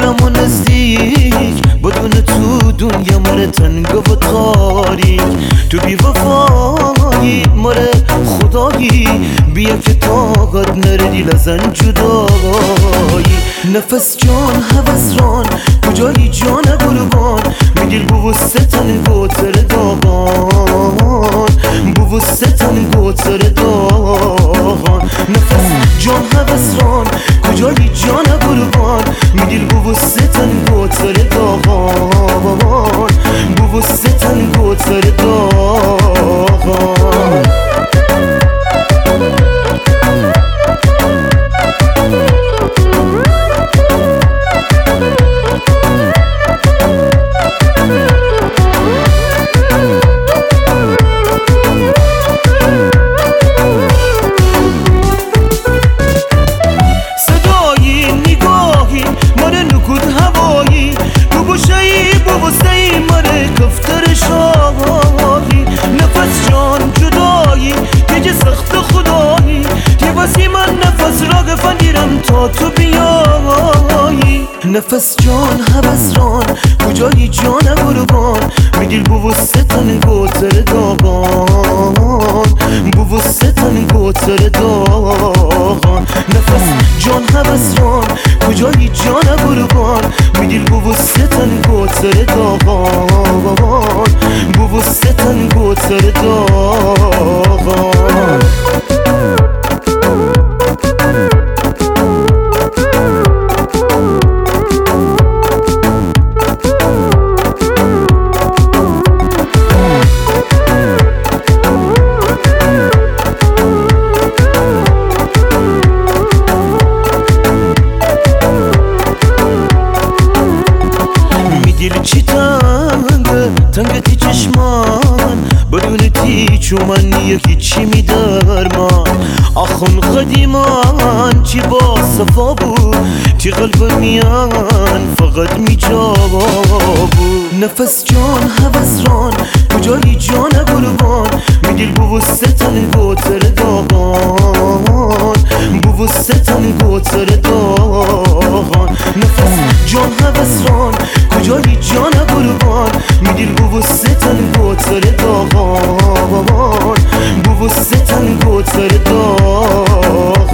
دلم و نزدیک بدون تو دنیا مره تنگ و تاریک تو بی وفایی مره خدایی بیا که طاقت نره دیل ازن جدایی نفس جان هوس ران کجایی جان قربان میدیل بو ستن گوتر داغان بو ستن گوتر داغان نفس جان هوس ران کجایی جان قربان میدیل بو ستن گوتر داغان بو ستن گوتر داغان نفس جان جدایی دیگه سخت خدایی یه واسه من نفس را گفنگیرم تا تو بیایی نفس جان هوس ران کجایی جان قربان میدیل بو ستن گوتر داغان بو ستن گوتر داغان نفس جان هوس ران کجایی جان قربان میدیل بو ستن گوتر داغان بو ستن گوتر داغان دل چی تنگ تی چشمان بدون تی چو من یکی چی میدرمان آخون قدیمان چی با صفا بود تی قلب میان فقط میجابا بود نفس جان هوس ران کجایی جان قربان میدیل بو ستن گوتر داغان بو ستن گوتر داغان نفس جان هوس ران کجایی جان قربان میدیل بو ستن گوتر داغان بو ستن گوتر داغان